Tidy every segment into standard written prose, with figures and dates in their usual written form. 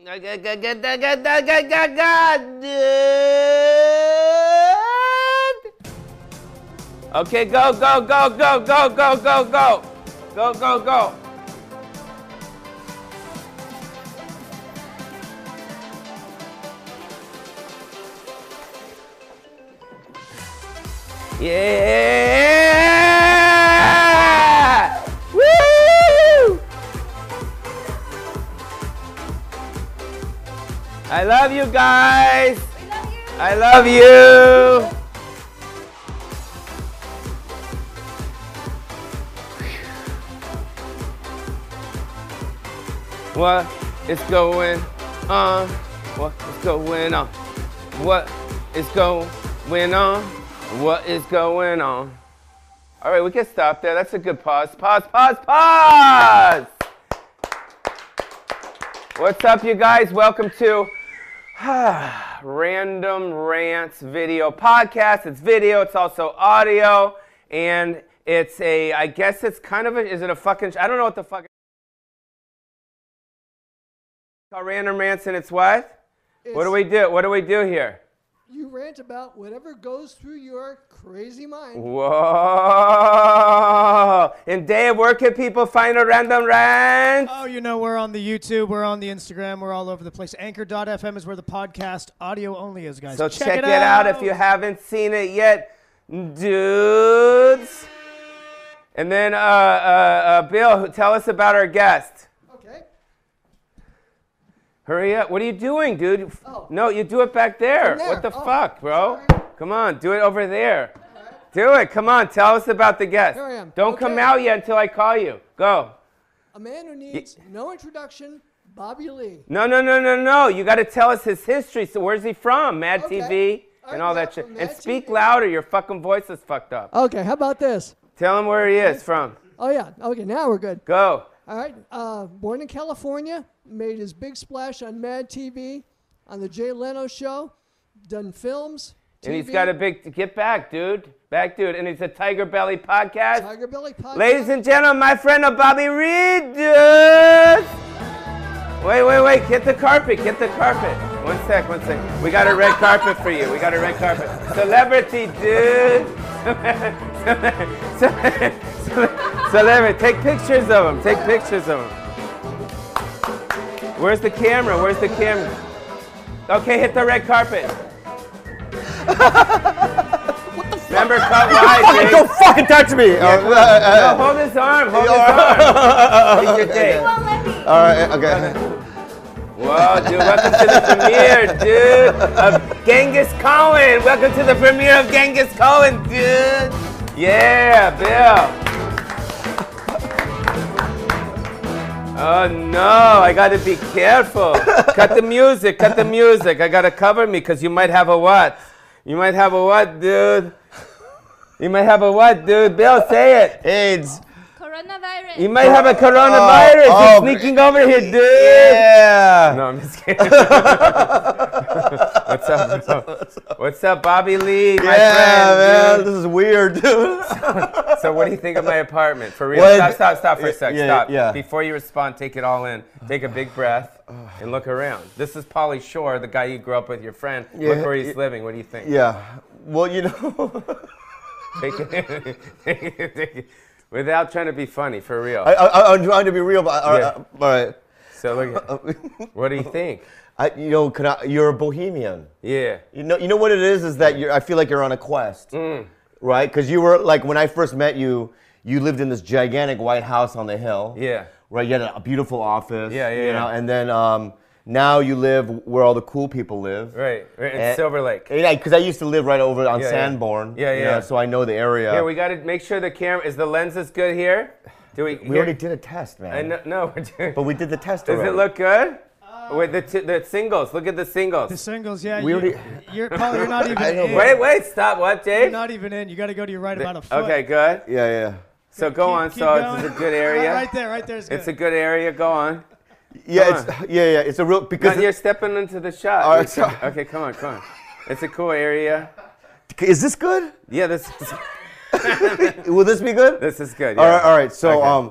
Okay, go, go, go, go, go, go, go, go. Go, go, go. Yeah! Woo! I love you guys. We love you. I love you. What is going on? What is going on? What is going on? What is going on? All right, we can stop there. That's a good pause. Pause, pause, pause! What's up, you guys? Welcome to Random Rants Video Podcast. It's video, it's also audio, and it's a, I guess it's kind of a, is it a fucking, I don't know what the fuck. Called Random Rants, and it's what? What do we do? What do we do here? You rant about whatever goes through your crazy mind. Whoa! And Dave, where can people find a Random Rant? Oh, you know, we're on the YouTube, we're on the Instagram, we're all over the place. Anchor.fm is where the podcast audio only is, guys. So check it out if you haven't seen it yet, dudes. And then, Bill, tell us about our guest. Hurry up. What are you doing, dude? Oh. No, you do it back there. There. What the fuck, bro? Sorry. Come on, do it over there. Right. Do it. Come on, tell us about the guest. Here I am. Don't come out yet until I call you. Go. A man who needs no introduction, Bobby Lee. No, no, no, no, no. You got to tell us his history. So where's he from? Mad TV and all that shit. And speak louder. Your fucking voice is fucked up. Okay, how about this? Tell him where he is from. Oh, yeah. Okay, now we're good. Go. All right. Born in California, made his big splash on Mad TV, on the Jay Leno show, done films, TV. And he's got a big, get back, dude. Back, dude. And it's a Tiger Belly podcast. Tiger Belly podcast. Ladies and gentlemen, my friend Bobby Reed, dude. Wait. Get the carpet. Get the carpet. One sec. We got a red carpet for you. We got a red carpet. Celebrity, dude. Celebrity. Take pictures of him. Take pictures of him. Where's the camera? Where's the camera? Okay, hit the red carpet. What the fuck? Remember, cut wide, Jake. Don't fucking touch me. Yeah, no, hold his arm. Hold his arm. Take your date. All right, okay. Whoa, dude, welcome to the premiere, dude, of Genghis Cohen. Welcome to the premiere of Genghis Cohen, dude. Yeah, Bill. Oh, no, I got to be careful. Cut the music, cut the music. I got to cover me because you might have a what? You might have a what, dude? You might have a what, dude? Bill, say it. AIDS. Coronavirus. You might have a coronavirus. You're sneaking over here, dude. Yeah. No, I'm just kidding. What's up, bro? What's up, Bobby Lee, my friend? Man, Dude. this is weird, dude. So what do you think of my apartment? For real? Well, Stop for a sec. Stop. Yeah. Before you respond, take it all in. Take a big breath and look around. This is Pauly Shore, the guy you grew up with, your friend. Look where he's living. What do you think? Yeah. Well, you know. Take it. Without trying to be funny, for real. I'm trying to be real, but all right. So look at, what do you think? You're a bohemian. Yeah. You know what it is that I feel like you're on a quest, right? Because you were like when I first met you, you lived in this gigantic white house on the hill. Yeah. Right. You had a beautiful office. Yeah. You know, and then now you live where all the cool people live. Right. In Silver Lake. Yeah, because I used to live right over on Sanborn. Yeah. You know, so I know the area. Here, we got to make sure the camera, is the lenses good here? We already did a test, man. No, we're doing. But we did the test Does already. it look good? Wait, the singles. Look at the singles. The singles, yeah. We already. Paul, you're not even in. Wait, stop. What, Dave? You're not even in. You got to go to your right about a foot. Okay, good. Yeah. So go on. Keep So going. it's a good area. Right there is good. It's a good area. Go on. Yeah, it's a real because you're stepping into the shot. All right, so, okay, come on. It's a cool area. Is this good? Yeah, this. Will this be good? This is good. Yeah. All right. So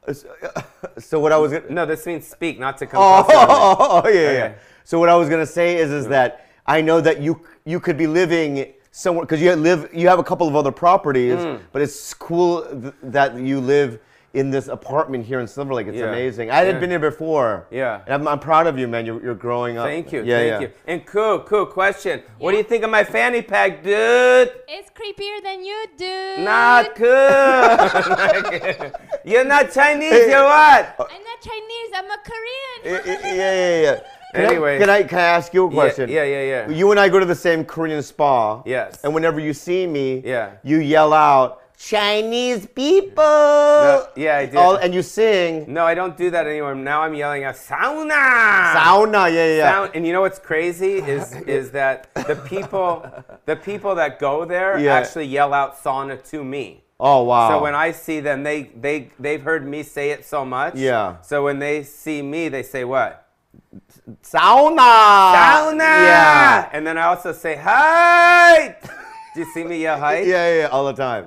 So what I was gonna, No, this means speak, not to come closer to me. oh yeah, yeah. Okay. So what I was gonna say is that I know that you could be living somewhere because you have a couple of other properties, but it's cool that you live in this apartment here in Silver Lake. It's amazing. I had been here before. Yeah. And I'm proud of you, man. You're growing up. Thank you. Yeah, Thank you. And cool question. What do you think of my fanny pack, dude? It's creepier than you, dude. Not cool. You're not Chinese, you're what? I'm not Chinese. I'm a Korean. Yeah. Anyway. Can I ask you a question? Yeah. You and I go to the same Korean spa. Yes. And whenever you see me, Yeah. you yell out, Chinese people. Yeah, I do. And you sing. No, I don't do that anymore. Now I'm yelling out sauna. Sauna, yeah. And you know what's crazy is that the people that go there Yeah. actually yell out sauna to me. Oh, wow. So when I see them, they've heard me say it so much. Yeah. So when they see me, they say what? Sauna. Sauna. Yeah. And then I also say hi. Do you see me yell hi? Yeah, all the time.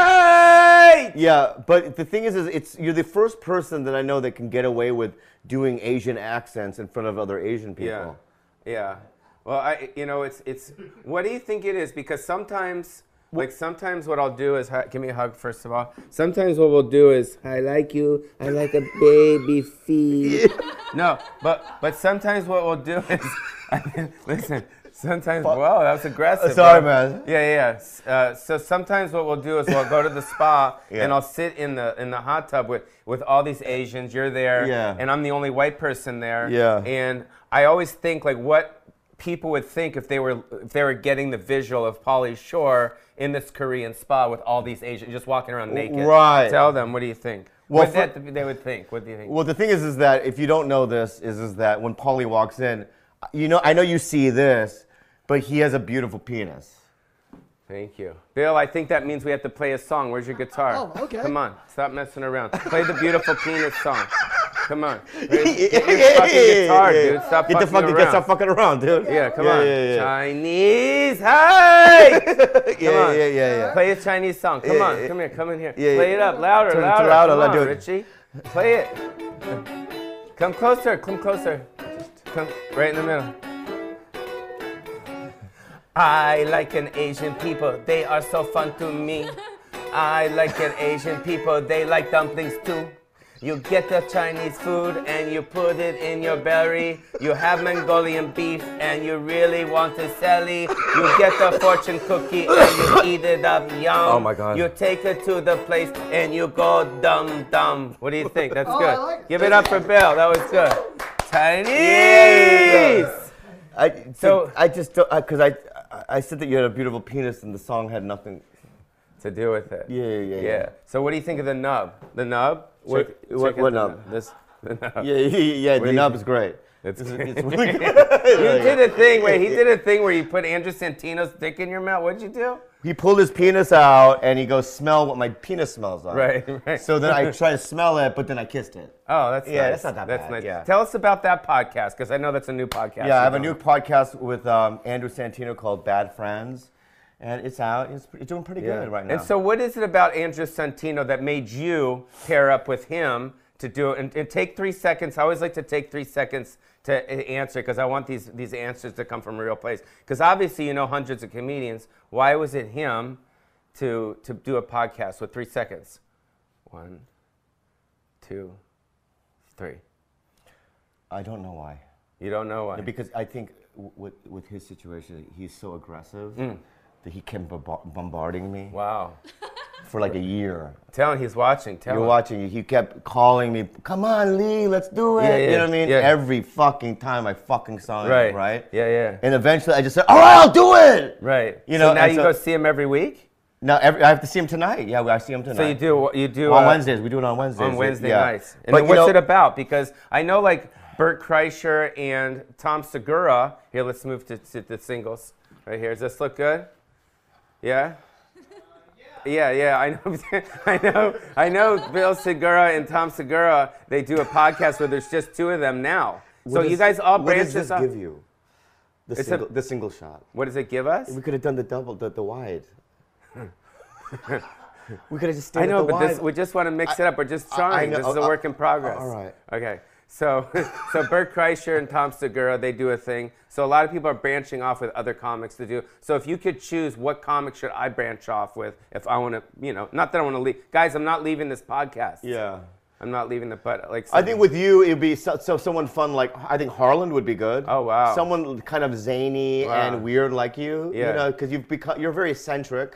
Hi. Yeah, but the thing is you're the first person that I know that can get away with doing Asian accents in front of other Asian people. Yeah. Well, it's. What do you think it is? Because sometimes what I'll do is give me a hug first of all. Sometimes what we'll do is I like you. I like a baby feet. No, but sometimes what we'll do is listen. Sometimes, whoa, that was aggressive. Sorry, bro. man. Yeah. So sometimes what we'll do is we'll go to the spa and I'll sit in the hot tub with all these Asians. You're there, and I'm the only white person there. Yeah. And I always think like what people would think if they were getting the visual of Pauly Shore in this Korean spa with all these Asians just walking around naked. Right. Tell them, what do you think? Well, They would think. What do you think? Well, the thing is that if you don't know this, is that when Pauly walks in, I know you see this, but he has a beautiful penis. Thank you. Bill, I think that means we have to play a song. Where's your guitar? Oh, okay. Come on, stop messing around. Play the beautiful penis song. Come on. Get your fucking guitar, dude. Stop fucking around. Stop fucking around, dude. Yeah, come on. Chinese, hey! Come on. Yeah. Play a Chinese song. Come on, come here, come in here. Yeah, Play it up, louder. Turn it Come louder, on, dude. Richie. Play it. Come closer, Come right in the middle. I like an Asian people, they are so fun to me. I like an Asian people, they like dumplings too. You get the Chinese food and you put it in your belly. You have Mongolian beef and you really want to sell it. You get the fortune cookie and you eat it up, yum. Oh my God. You take it to the place and you go dum. What do you think? That's good. I like it. Give it up for Bill, that was good. Chinese! I said that you had a beautiful penis and the song had nothing To do with it. Yeah. So what do you think of the nub? The nub? What nub? The nub. Yeah, What the do nub you is great. It's It's really good. You did a thing where he did a thing where you put Andrew Santino's dick in your mouth. What'd you do? He pulled his penis out and he goes, smell what my penis smells like. Right. So then I try to smell it, but then I kissed it. Oh, that's nice. that's not that That's bad, nice. yeah. Tell us about that podcast because I know that's a new podcast. Yeah, I have a new podcast with Andrew Santino called Bad Friends. And it's out. It's doing pretty good right now. And so what is it about Andrew Santino that made you pair up with him to do it? And take 3 seconds. I always like to take 3 seconds to answer because I want these answers to come from a real place. Because obviously you know hundreds of comedians. Why was it him to do a podcast with 3 seconds? 1, 2, 3. I don't know why. You don't know why? Yeah, because I think with his situation, he's so aggressive that he kept bombarding me Wow. for like a year. Tell him he's watching. You're watching. He kept calling me, come on, Lee, let's do it. Yeah, you know what I mean? yeah. Every fucking time I fucking saw him, right? Yeah. And eventually I just said, all right, I'll do it. Right. You know, so now and you go see him every week? No, I have to see him tonight. Yeah, I see him tonight. So you do on Wednesdays. We do it on Wednesdays. On Wednesday yeah. nights. And But then what's it about? Because I know like Bert Kreischer and Tom Segura. Here, let's move to the singles. Right here. Does this look good? Yeah? Yeah. I know Bill Segura and Tom Segura, they do a podcast where there's just two of them now. So you guys all branched this What off. does this give you? The single shot. What does it give us? We could have done the double, the wide. We could have just stayed I know, at the but Y. we just want to mix it up. We're just trying. know. This is a work in progress. All right. Okay. So Bert Kreischer and Tom Segura, they do a thing. So a lot of people are branching off with other comics to do. So if you could choose, what comic should I branch off with if I want to, not that I want to leave. Guys, I'm not leaving this podcast. Yeah. I'm not leaving it, but like. I think with you, it'd be so someone fun like, I think Harland would be good. Oh, wow. Someone kind of zany and weird like you. Yeah. Because you're very eccentric.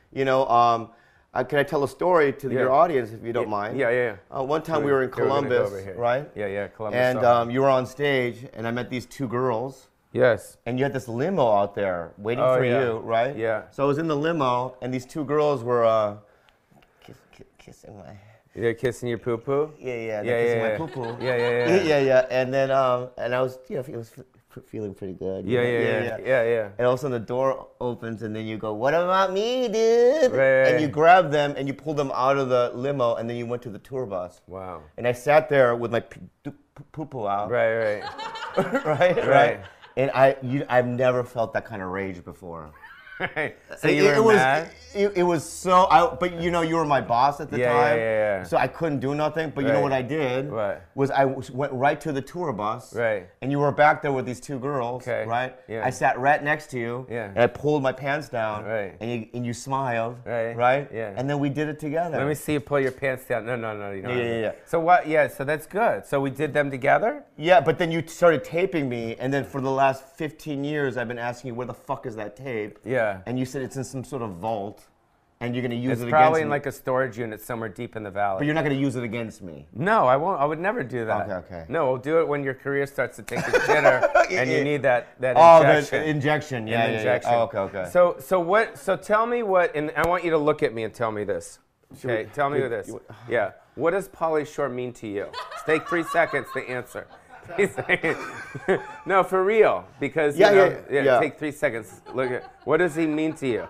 Can I tell a story to your audience if you don't mind? Yeah. One time we were in Columbus, right? Yeah, Columbus. And you were on stage, and I met these two girls. Yes. And you had this limo out there waiting for you, right? Yeah. So I was in the limo, and these two girls were kissing my. They're kissing your poo poo. Yeah. Kissing my poo poo. Yeah. And then and I was feeling pretty good. Yeah. And all of a sudden the door opens, and then you go, "What about me, dude?" Right. And you grab them and you pull them out of the limo, and then you went to the tour bus. Wow. And I sat there with my poo poo out. Right. right. And I've never felt that kind of rage before. So you were mad? It was so. But you were my boss at the time. Yeah. So I couldn't do nothing. But you know what I did? What? Was I went right to the tour bus. Right. And you were back there with these two girls. Okay. Right. Yeah. I sat right next to you. Yeah. And I pulled my pants down. Right. And you smiled. Right. Right. Yeah. And then we did it together. Let me see you pull your pants down. No. You don't. Yeah. So what? Yeah. So that's good. So we did them together. Yeah, but then you started taping me, and then for the last 15 years, I've been asking you, where the fuck is that tape? Yeah. And you said it's in some sort of vault, and you're going to use It's it probably against in me. like a storage unit somewhere deep in the valley. But you're not going to use it against me. No, I won't. I would never do that. Okay. No, we'll do it when your career starts to take a shitter and you need that Oh, injection. the injection. Yeah, injection. Oh, okay. So tell me what, and I want you to look at me and tell me this. Okay, tell me this. Yeah. What does Pauly Shore mean to you? Take 3 seconds to answer. No, for real. Because Yeah. take 3 seconds. Look at what does he mean to you?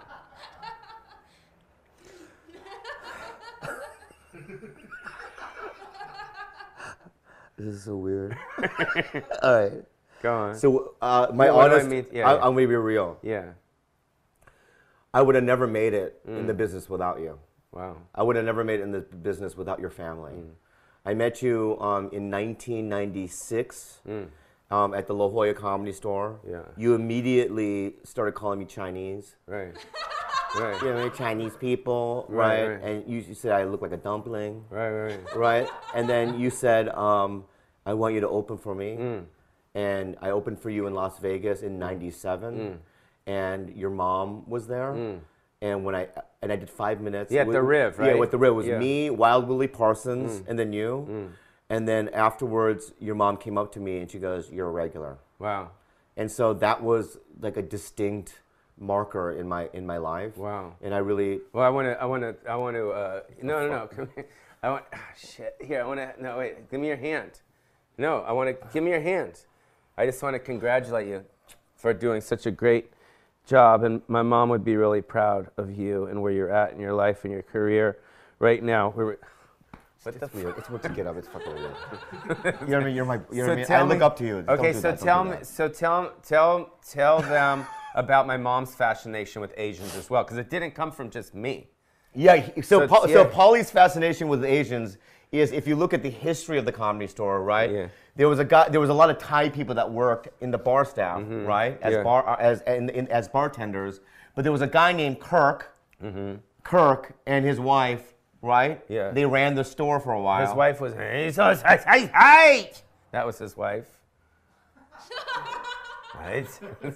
This is so weird. All right. Go on. So my what do I honest, mean? Yeah. I'm going to be real. Yeah. I would have never made it in the business without you. Wow. I would have never made it in the business without your family. I met you in 1996 at the La Jolla Comedy Store. Yeah. You immediately started calling me Chinese. Right. Chinese people, Right. And you said I look like a dumpling. Right. Right? And then you said, I want you to open for me. And I opened for you in Las Vegas in 97. And your mom was there. And I did 5 minutes. Yeah, at the Riv, right? Yeah, with the Riv. It was Yeah. me, Wild Willie Parsons, and then you. And then afterwards, your mom came up to me and she goes, "You're a regular." Wow. And so that was like a distinct marker in my life. Wow. And I really. Well, I want to. No. Come here. Shit. Here, no, wait. Give me your hand. No, give me your hand. I just want to congratulate you for doing such a great job, and my mom would be really proud of you and where you're at in your life and your career right now. It's weird. It's weird to get up. It's fucking weird. You know what I mean? You know what I mean? tell I look me- up to you. Okay, Don't do so that. tell Don't me. do that. So tell them about my mom's fascination with Asians as well, because it didn't come from just me. Yeah. So yeah. Pauly's fascination with Asians is, if you look at the history of the Comedy Store, right? Yeah. There was a lot of Thai people that worked in the bar staff, right? As Yeah. as bartenders. But there was a guy named Kirk. Kirk and his wife, right? Yeah. They ran the store for a while. His wife was, hey. That was his wife. Right?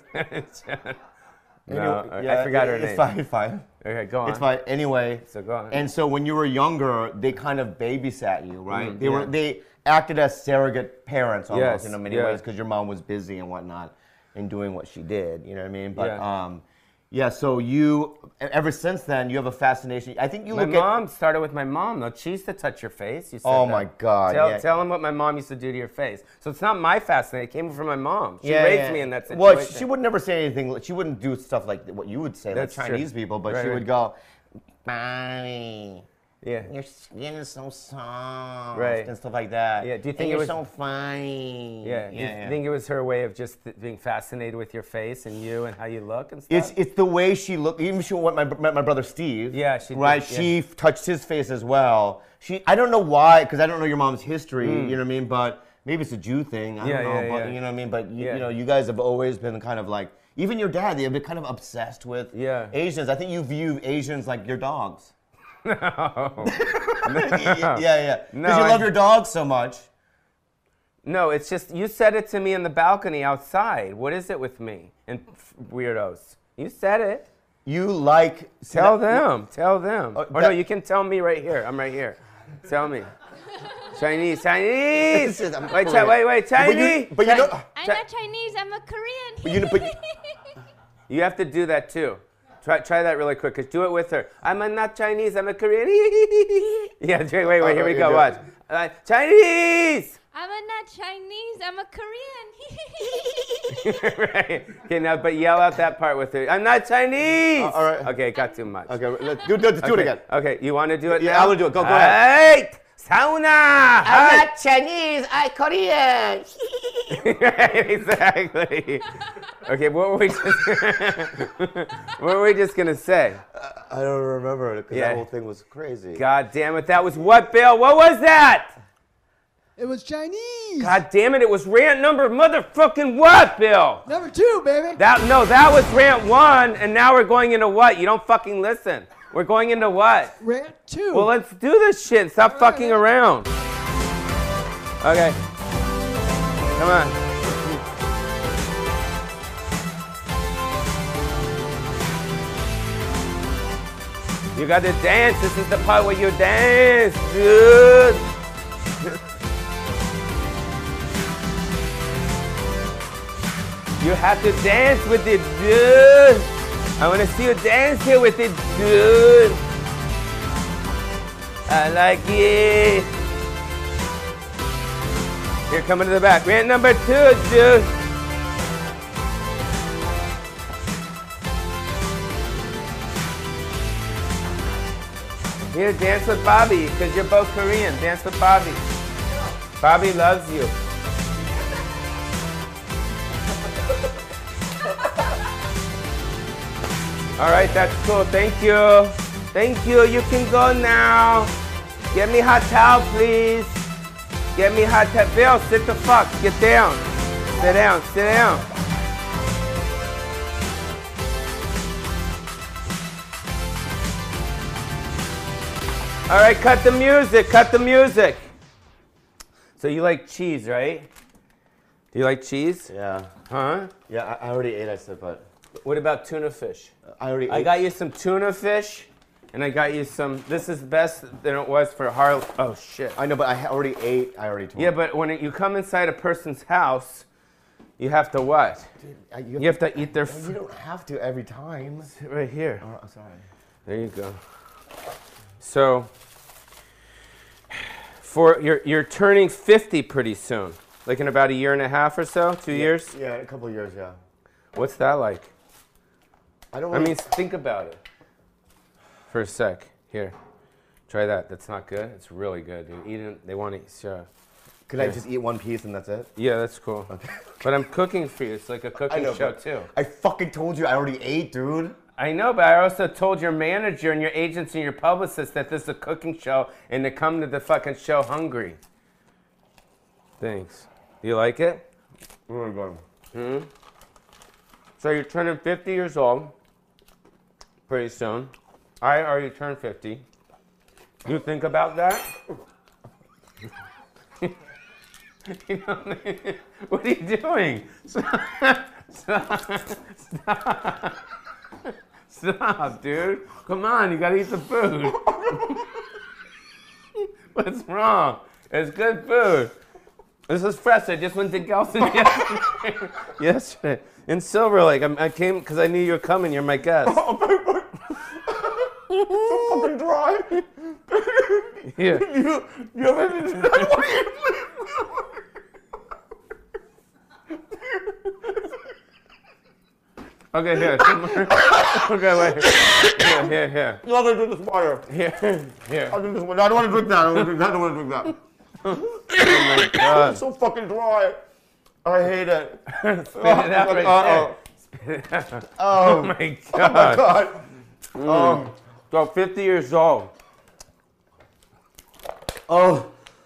No, I forgot her name. It's fine. Okay, go on. It's fine. Anyway. So go on. And so when you were younger, they kind of babysat you, right? yeah. They acted as surrogate parents almost Yes, in many yeah. ways, because your mom was busy and whatnot and doing what she did. You know what I mean? But Yeah. so you, ever since then, you have a fascination. I think you My look at. mom started with my mom, though. She used to touch your face. You said Oh that. my God, yeah. Tell them what my mom used to do to your face. So it's not my fascination. It came from my mom. She Yeah, raised yeah. me in that situation. Well, she would never say anything. She wouldn't do stuff like what you would say, That's like true. Chinese people, but Right, she right. would go, "Mommy, Yeah. Your skin is so soft Right. and stuff like that. Yeah, do you And think it you're was- so funny? Yeah. Do you think it was her way of just being fascinated with your face and you and how you look and stuff? It's the way she looked. Even she met my brother Steve. Yeah, she did, right. yeah. She touched his face as well. I don't know why, because I don't know your mom's history. You know what I mean? But maybe it's a Jew thing. I don't know. Yeah, But yeah. you know what I mean? But Yeah. you know, you guys have always been kind of like, even your dad. They've been kind of obsessed with Yeah. Asians. I think you view Asians like your dogs. No. Yeah. No, Because you love your dogs so much. No, it's just you said it to me in the balcony outside. What is it with me and weirdos? You said it. You like. Tell them. Tell them. Oh, Or no, you can tell me right here. I'm right here. Tell me. Chinese. Wait, Chinese. But you know. I'm not Chinese. I'm a Korean. You have to do that too. Try that really quick. 'Cause do it with her. I'm not Chinese. I'm a Korean. Yeah. Wait. Here we go. Watch. Chinese. I'm not Chinese. I'm a Korean. Right. Okay. Now, but yell out that part with her. I'm not Chinese. All right. Okay. Got too much. Okay, let's do it again. Okay. You want to do it? Yeah, now? I will do it. Go ahead. Hey, sauna. I'm not Chinese. I'm Korean. Right, exactly. Okay, what were we just gonna say? I don't remember it because Yeah. that whole thing was crazy. God damn it, that was what, Bill? What was that? It was Chinese. God damn it, it was rant number motherfucking what, Bill? Number 2, baby. That was rant 1, and now we're going into what? You don't fucking listen. We're going into what? Rant 2. Well, let's do this shit. Stop fucking man. around. Okay. Come on. You got to dance. This is the part where you dance, dude. You have to dance with it, dude. I want to see you dance here with it, dude. I like it. Here, coming to the back. Rant number 2, dude. Here, dance with Bobby, because you're both Korean. Dance with Bobby. Bobby loves you. All right, that's cool. Thank you. Thank you. You can go now. Get me hot towel, please. Get me hot towel. Bill, sit the fuck. Get down. Sit down. Sit down. All right, cut the music. Cut the music. So you like cheese, right? Do you like cheese? Yeah. Huh? Yeah, I already ate, I said, but What about tuna fish? I already ate. I got you some tuna fish, and I got you some. This is best than it was for Harley. Oh shit. I know, but I already ate. I already told Yeah, but when you come inside a person's house, you have to what? you. You have to eat their You food don't have to every time. right here. Oh, sorry. There you go. So, you're turning 50 pretty soon, like in about a year and a half or so, 2 years. Yeah, a couple of years, yeah. What's that like? I don't I really- mean, think about it for a sec. Here, try that. That's not good. It's really good. You eat it. They want to. Sure. Could I just eat one piece and that's it? Yeah, that's cool. But I'm cooking for you. It's like a cooking show but too. I fucking told you I already ate, dude. I know, but I also told your manager and your agents and your publicists that this is a cooking show and to come to the fucking show hungry. Thanks. Do you like it? Really good. So you're turning 50 years old pretty soon. I already turned 50. You think about that? You know, what are you doing? Stop, dude. Come on, you gotta eat the food. What's wrong? It's good food. This is fresh. I just went to Gelson yesterday. In Silver Lake. I came because I knew you were coming. You're my guest. Fucking dry. Here. You have anything? Okay, here. Some more. Okay, wait. Here. No, I'm gonna drink this water. Here. I'll drink this water. I don't want to drink that. I don't want to drink that. Oh my God. It's so fucking dry. I hate it. Spit it out right there. Oh my God. Oh my God. So 50 years old. Oh.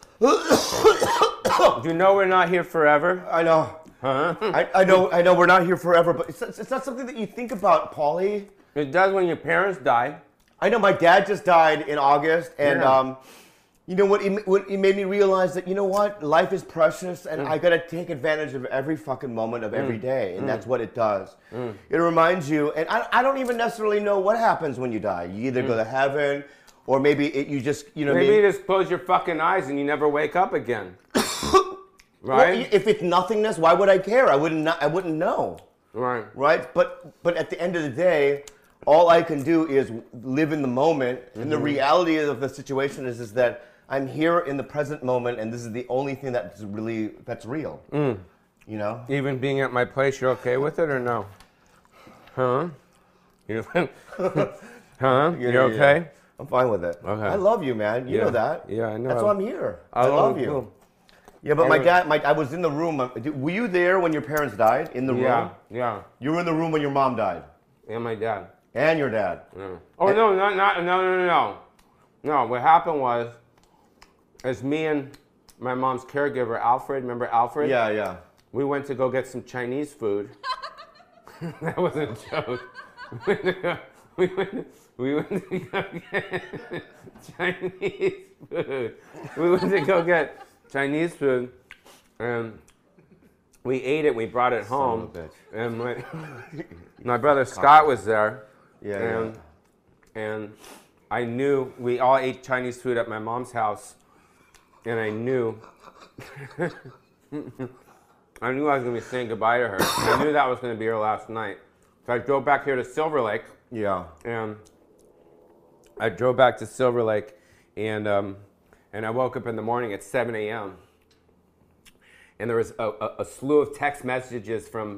You know we're not here forever. I know. Huh? I know we're not here forever, but it's not something that you think about, Paulie. It does when your parents die. I know my dad just died in August, and Yeah. you know what? It made me realize that, you know what? Life is precious, and I gotta take advantage of every fucking moment of every day, and that's what it does. It reminds you, and I don't even necessarily know what happens when you die. You either go to heaven, or maybe you just, you know. Maybe you just close your fucking eyes and you never wake up again. Right? Well, if it's nothingness, why would I care? I wouldn't know. Right. Right? But at the end of the day, all I can do is live in the moment, and the reality of the situation is that I'm here in the present moment, and this is the only thing that's real. You know? Even being at my place, you're okay with it or no? Huh? Huh? You're okay? I'm fine with it. Okay. I love you, man. You know that. Yeah, I know. That's why I'm here. I I love love you. you. Yeah, but my dad, I was in the room. Were you there when your parents died? In the room? Yeah. You were in the room when your mom died, And my dad. and your dad. Yeah. Oh, no. No, what happened was, as me and my mom's caregiver, Alfred, remember Alfred? Yeah. We went to go get some Chinese food. That was a joke. We went to go get Chinese food. We went to go get Chinese food, and we ate it. We brought it home, Son of a and my brother Scott was there. Yeah. And I knew we all ate Chinese food at my mom's house, and I knew I was going to be saying goodbye to her. I knew that was going to be her last night. So I drove back here to Silver Lake. Yeah. And I drove back to Silver Lake, and I woke up in the morning at 7 a.m. And there was a slew of text messages from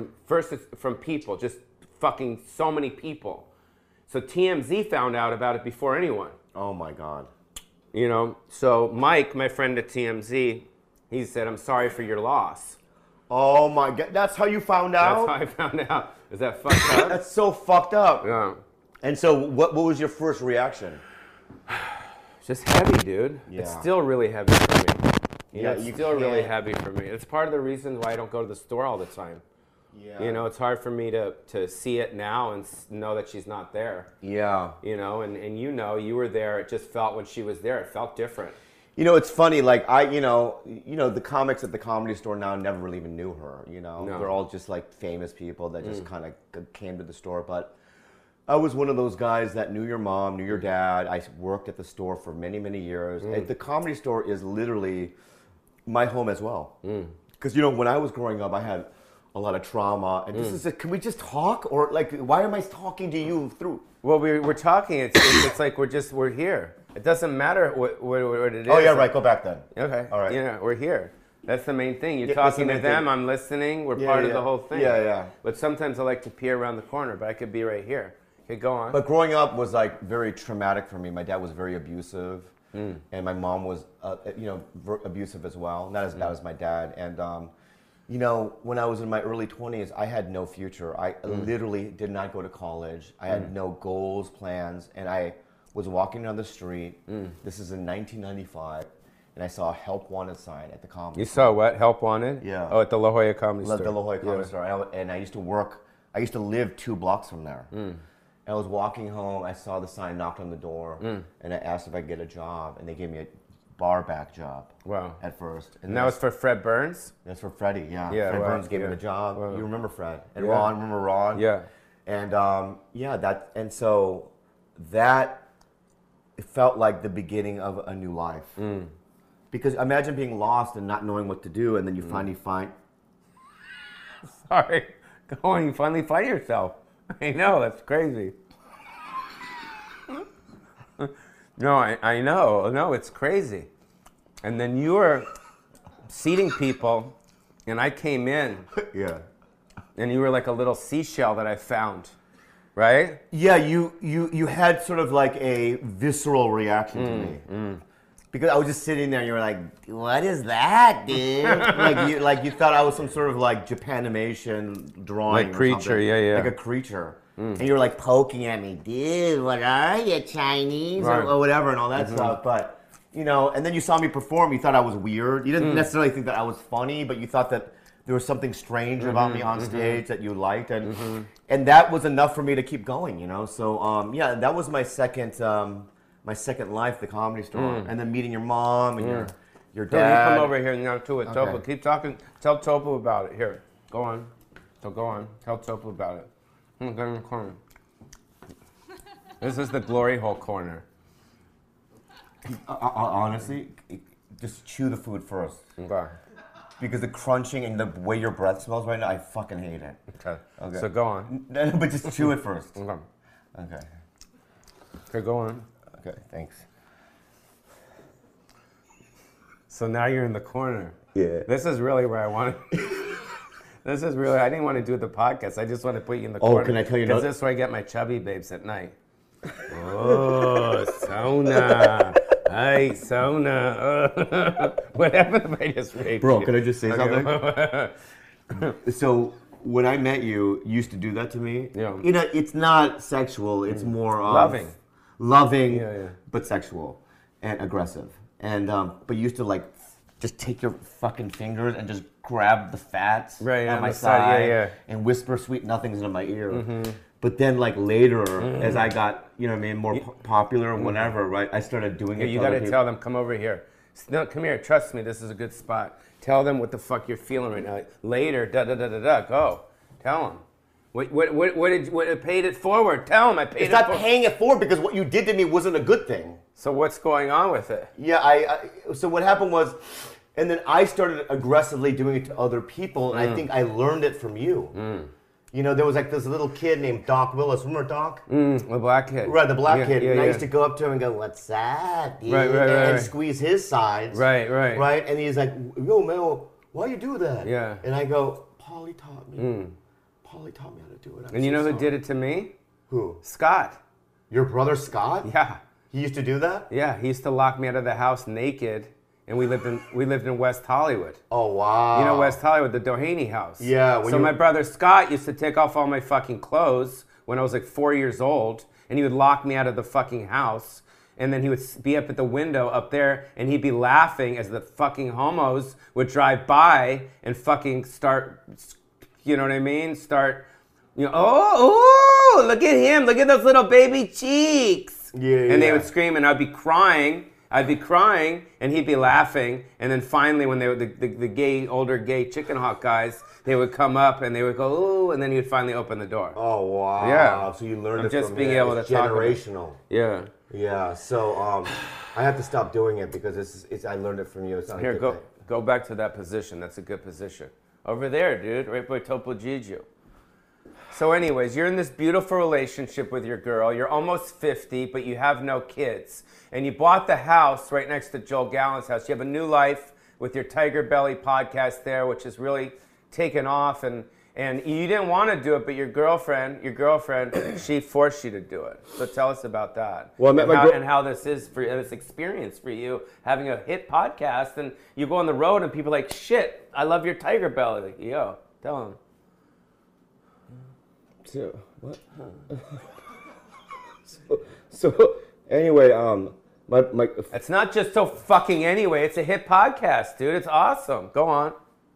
people, just fucking so many people. So TMZ found out about it before anyone. Oh my God. You know, so Mike, my friend at TMZ, he said, "I'm sorry for your loss." Oh my God. That's how you found out? That's how I found out. Is that fucked up? That's so fucked up. Yeah. And so what was your first reaction? It's just heavy, dude. Yeah. It's still really heavy for me. Yeah, It's you still really can't- heavy for me. It's part of the reason why I don't go to the store all the time. Yeah. You know, it's hard for me to see it now and know that she's not there. Yeah. You know, and you were there. It just felt when she was there, it felt different. You know, it's funny, like the comics at the Comedy Store now never really even knew her, you know. No. They're all just like famous people that just kind of came to the store. But I was one of those guys that knew your mom, knew your dad. I worked at the store for many, many years. And the Comedy Store is literally my home as well. Because, you know, when I was growing up, I had a lot of trauma. And this is can we just talk? Or like, why am I talking to you through? Well, we're talking. It's like we're here. It doesn't matter what it is. Oh, yeah, right. Go back then. Okay. All right. Yeah, we're here. That's the main thing. You're Yeah, that's talking the to main them. thing. I'm listening. We're Yeah, part of yeah. the whole thing. Yeah. But sometimes I like to peer around the corner, but I could be right here. Okay, go on. But growing up was like very traumatic for me. My dad was very abusive, and my mom was, abusive as well. Not as bad as my dad. And you know, when I was in my early 20s, I had no future. I literally did not go to college. I had no goals, plans, and I was walking down the street. This is in 1995, and I saw a Help Wanted sign at the Comedy You saw what? Help Wanted? Yeah. Oh, at the La Jolla Comedy Store. The La Jolla Comedy Yeah. Store. And I used to live 2 blocks from there. And I was walking home, I saw the sign, knocked on the door, and I asked if I could get a job, and they gave me a bar back job. Wow. At first. And that was for Fred Burns? That's for Freddie, yeah. Yeah, Fred wow, Burns gave me yeah. the job. Wow. You remember Fred. And Yeah. Ron, remember Ron? Yeah. And so that it felt like the beginning of a new life. Because imagine being lost and not knowing what to do, and then you finally find. Sorry. Go on, you finally find yourself. I know, that's crazy. No, I know. No, it's crazy. And then you were seating people, and I came in, Yeah. And you were like a little seashell that I found, right? Yeah, you had sort of like a visceral reaction to me. Because I was just sitting there and you were like, what is that, dude? like you thought I was some sort of like Japanimation drawing. Like creature, or something. yeah. Like a creature. And you were like poking at me, dude, what are you, Chinese? Right. Or whatever and all that stuff. But, you know, and then you saw me perform, you thought I was weird. You didn't necessarily think that I was funny, but you thought that there was something strange about me on stage that you liked. And that was enough for me to keep going, you know? So, yeah, that was my second life, the Comedy Store. And then meeting your mom and your Go, dad. you come over here now too with Topo. Okay. Keep talking. Tell Topo about it. Here, go on. So go on. Tell Topo about it. Get in the corner. This is the glory hole corner. Honestly, just chew the food first. Okay. Because the crunching and the way your breath smells right now, I fucking hate it. Okay. So go on. No, but just chew it first. Okay. Okay. Okay, go on. Okay, thanks. So now you're in the corner. Yeah. This is really where I wanted. This is really. I didn't want to do the podcast. I just want to put you in the corner. Oh, can I tell you Because another? this is where I get my chubby babes at night. Oh, sauna. Hey, sauna. What happened if I just raped Bro, you? can I just say Okay. something? So when I met you, you used to do that to me. Yeah. You know, it's not sexual. It's more of Loving. yeah, but sexual and aggressive. And but you used to like just take your fucking fingers and just grab the fat Right, on on my the side, side, yeah. and whisper sweet nothings into my ear. But then like later, as I got, you know what I mean, more popular or whatever, right? I started doing it. You to got other to people. tell them, come over here. No, come here. Trust me, this is a good spot. Tell them what the fuck you're feeling right now. Later, go. Tell them. What paid it forward? Tell them I paid It's it not forward. paying it forward because what you did to me wasn't a good thing. So what's going on with it? Yeah, so what happened was, and then I started aggressively doing it to other people, and I think I learned it from you. You know, there was like this little kid named Doc Willis. Remember Doc? The black kid. Right, the black kid. Yeah, and I yeah. used to go up to him and go, "What's up, dude?" Right, and right. squeeze his sides. Right. Right, and he's like, "Yo, man, why you do that?" Yeah. And I go, "Paulie taught me. Paulie taught me how to do it." And you know who did it to me? Who? Scott. Your brother Scott? Yeah. He used to do that? Yeah. He used to lock me out of the house naked, and we lived in West Hollywood. Oh, wow. You know West Hollywood, the Doheny house. Yeah, So my brother Scott used to take off all my fucking clothes when I was like 4 years old, and he would lock me out of the fucking house. And then he would be up at the window up there, and he'd be laughing as the fucking homos would drive by and fucking start, you know what I mean? Start, you know, oh, look at him, look at those little baby cheeks. Yeah, And they yeah. would scream, and I'd be crying, and he'd be laughing. And then finally, when they were the older gay chicken hawk guys, they would come up and they would go, ooh, and then he would finally open the door. Oh, wow. Yeah. So you learned I'm it just from being him. able It's to talk about it. generational. Yeah. Yeah, so I have to stop doing it because I learned it from you. It's not Here, a good thing. go back to that position. That's a good position. Over there, dude, right by Topo Gigio. So anyways, you're in this beautiful relationship with your girl. You're almost 50, but you have no kids. And you bought the house right next to Joel Gallen's house. You have a new life with your Tiger Belly podcast there, which has really taken off. And you didn't want to do it, but your girlfriend, she forced you to do it. So tell us about that. Well, I met and my and how this is for this experience for you, having a hit podcast, and you go on the road and people are like, shit, I love your Tiger Belly. Like, yo, tell them. So, what? so anyway, my It's not just so fucking anyway. It's a hit podcast, dude. It's awesome. Go on.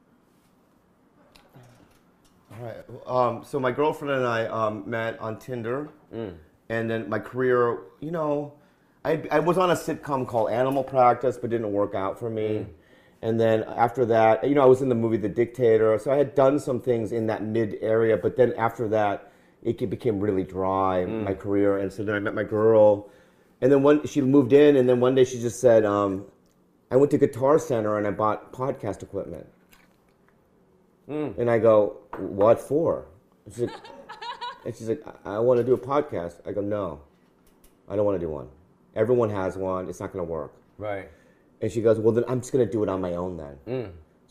all right. So my girlfriend and I met on Tinder, and then my career. You know, I was on a sitcom called Animal Practice, but didn't work out for me. And then after that, you know, I was in the movie The Dictator, so I had done some things in that mid area. But then after that, it became really dry, my career. And so then I met my girl, and then she moved in, and then one day she just said, I went to Guitar Center and I bought podcast equipment. And I go, what for? And she's like, I want to do a podcast. I go, no, I don't want to do one. Everyone has one. It's not going to work. Right. And she goes, well, then I'm just going to do it on my own then.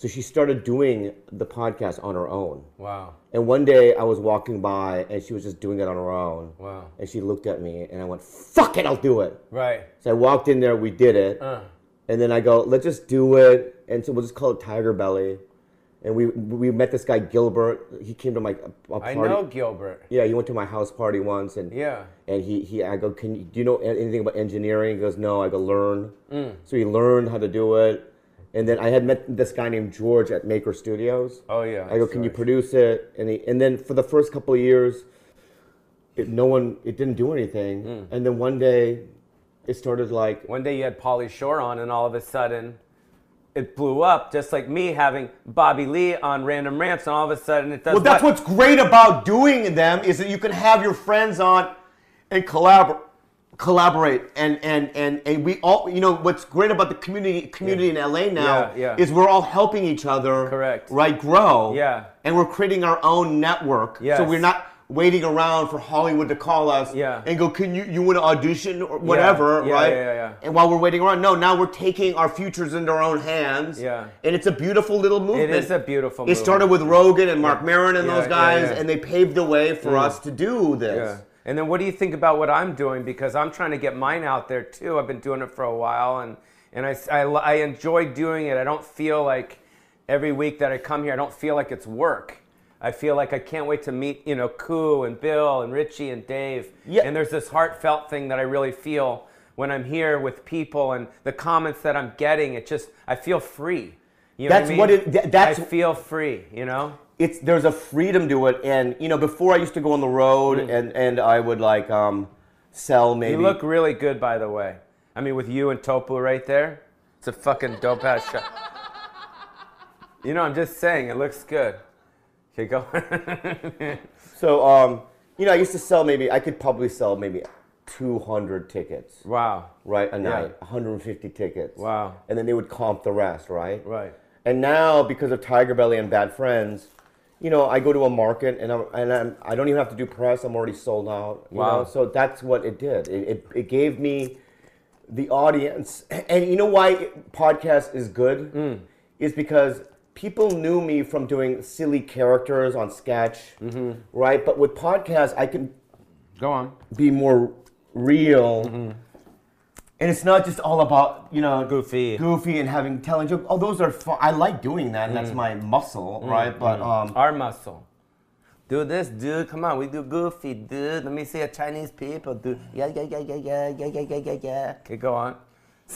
So she started doing the podcast on her own. Wow. And one day I was walking by and she was just doing it on her own. Wow. And she looked at me and I went, fuck it, I'll do it. Right. So I walked in there, we did it. And then I go, let's just do it. And so we'll just call it Tiger Belly. And we met this guy, Gilbert. He came to my party. I know Gilbert. Yeah, he went to my house party once. And Yeah. and I go, do you know anything about engineering? He goes, no. I go, learn. So he learned how to do it. And then I had met this guy named George at Maker Studios. Oh yeah. I go, can you produce it? And then for the first couple of years, it didn't do anything. And then one day, it started like. One day you had Pauly Shore on, and all of a sudden, it blew up. Just like me having Bobby Lee on Random Rants, and all of a sudden it does. Well, that's what's great about doing them is that you can have your friends on and collaborate and we all, you know, what's great about the community in LA now is we're all helping each other, correct, right, grow, and we're creating our own network, so we're not waiting around for Hollywood to call us and go, can you want to audition or whatever, right? And while we're waiting around, no, now we're taking our futures into our own hands, and it's a beautiful little movement. It is a beautiful movement. It started with Rogan and Mark Maron and those guys, and they paved the way for us to do this. And then what do you think about what I'm doing? Because I'm trying to get mine out there too. I've been doing it for a while, and I enjoy doing it. I don't feel like every week that I come here, I don't feel like it's work. I feel like I can't wait to meet, you know, Koo and Bill and Richie and Dave. And there's this heartfelt thing that I really feel when I'm here with people, and the comments that I'm getting, I feel free. You know what I mean? I feel free, you know? There's a freedom to it, and you know, before I used to go on the road and I would like sell maybe. You look really good, by the way. I mean, with you and Topu right there, it's a fucking dope ass shot. You know, I'm just saying, it looks good. Okay, go. So, you know, I used to sell I could probably sell maybe 200 tickets. Wow. Right, a night, 150 tickets. Wow. And then they would comp the rest, right? Right. And now, because of Tiger Belly and Bad Friends, you know, I go to a market and I don't even have to do press. I'm already sold out. You know? So that's what it did. It gave me the audience. And you know why podcast is good? Is because people knew me from doing silly characters on sketch, right? But with podcasts, I can be more real. And it's not just all about, you know, goofy and telling jokes. Oh, those are fun. I like doing that, and that's my muscle, right? But our muscle. Do this, dude. Come on, we do goofy, dude. Let me see a Chinese people, dude. Yeah. Okay, go on.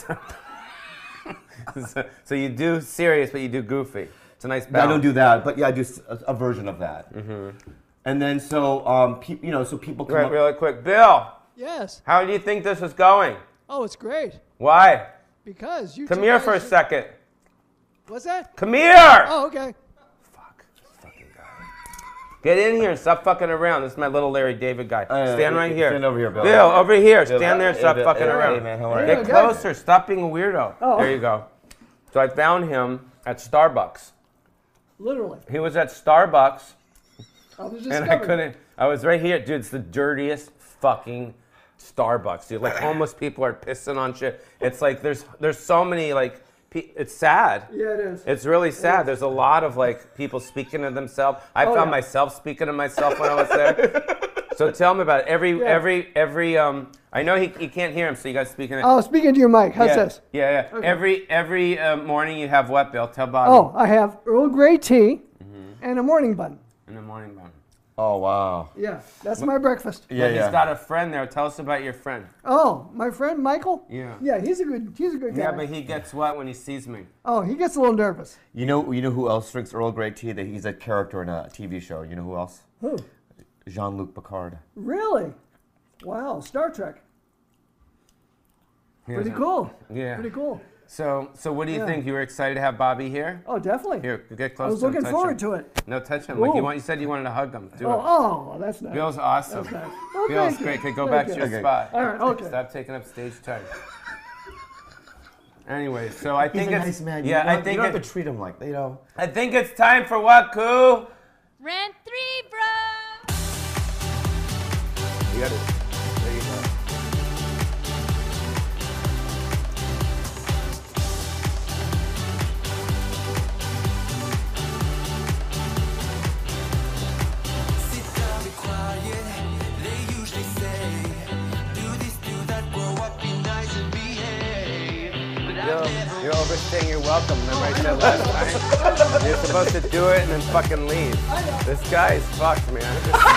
So you do serious, but you do goofy. It's a nice balance. I don't do that, but yeah, I do a version of that. And then so, you know, so people come up. Really quick, Bill. Yes. How do you think this is going? Oh, it's great. Why? Because you come here for a second. What's that? Come here! Oh, okay. Fuck. This fucking guy. Get in here and stop fucking around. This is my little Larry David guy. Stand right here. Stand over here, Bill. Bill, over here. Stand there and stop fucking around. Hey, man, how are you? Get closer. Stop being a weirdo. Oh. There you go. So I found him at Starbucks. Literally. He was at Starbucks. And I couldn't. I was right here. Dude, it's the dirtiest fucking Starbucks, dude. Like, homeless people are pissing on shit. It's like there's so many, like, it's sad. Yeah, it is. It's really sad. There's a lot of, like, people speaking to themselves. I found myself speaking to myself when I was there. So tell me about it. Every I know he can't hear him, so you guys speaking. Oh, speaking to your mic. How's this? Yeah. Okay. Every morning you have what, Bill? Tell Bobby. Oh, I have Earl Grey tea and a morning bun. And a morning bun. Oh, wow. Yeah, that's my breakfast. Yeah. He's got a friend there. Tell us about your friend. Oh, my friend Michael? Yeah. Yeah, he's a good guy. Yeah, but he gets what when he sees me? Oh, he gets a little nervous. You know who else drinks Earl Grey tea? That he's a character in a TV show. You know who else? Who? Jean-Luc Picard. Really? Wow, Star Trek. Pretty cool. Yeah. Pretty cool. So what do you think? You were excited to have Bobby here? Oh, definitely. Here, get close. I was looking forward to it. No, touch him. Like you said you wanted to hug him. Do it. Oh, that's nice. Bill's awesome. That's nice. Oh, Bill's great. Okay, go back to your spot. All right, okay. Stop taking up stage time. Anyway, so I think he's a it's nice man. Yeah, I think you don't have to treat him like I think it's time for what, Koo? Rant 3, bro. You got it. There you go. saying you're welcome. Remember I said last time? You're supposed to do it and then fucking leave. This guy is fucked, man.